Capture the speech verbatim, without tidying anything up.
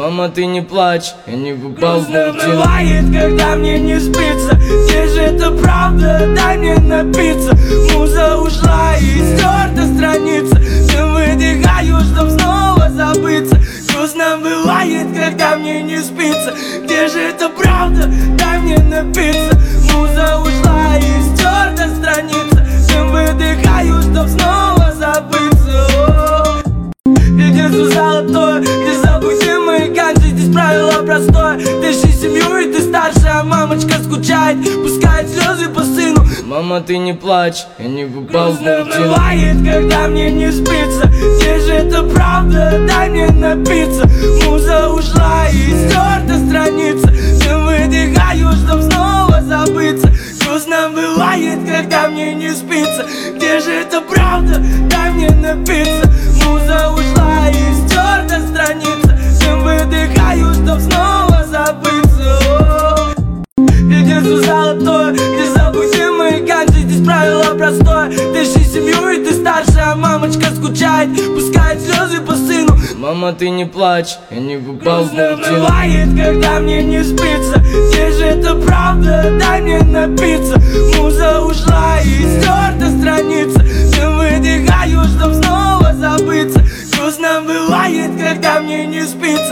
Мама, ты не плачь, я не попал в Грустно паутину. бывает, когда мне не спится. Где же это правда? Дай мне напиться. Муза ушла и стерта страница. Я выдыхаю, чтоб снова забыться. Грустно бывает, когда мне не спится. Где же это правда? Дай мне напиться. Муза ушла и стерта страница. Я выдыхаю, чтоб снова забыться. О, где детство золотое, где забудемые ганджи. Здесь правило простое: держи семью и ты старшая. Мамочка скучает, пускает слезы по сыну. Мама, ты не плачь, я не попал в Грустно паутину. бывает, когда мне не спится. Где же это правда? Дай мне напиться. Муза ушла и стерта страница. Я выдыхаю, чтоб снова забыться. Грустно бывает, когда мне не спится. Где же это правда? Дай мне напиться. Муза ушла и стерта страница. Я выдыхаю, чтоб снова забыться. О, где детство золотое, где забудемые ганджи. Здесь правило простое: держи семью и ты старшая. Мамочка скучает, пускает слезы по сыну. Мама, ты не плачь, я не попал в Грустно паутину. бывает, когда мне не спится. Где же это правда? Дай мне напиться. Муза ушла и стерта страница. Я выдыхаю, чтоб снова забыться. Грустно бывает, когда мне не спится.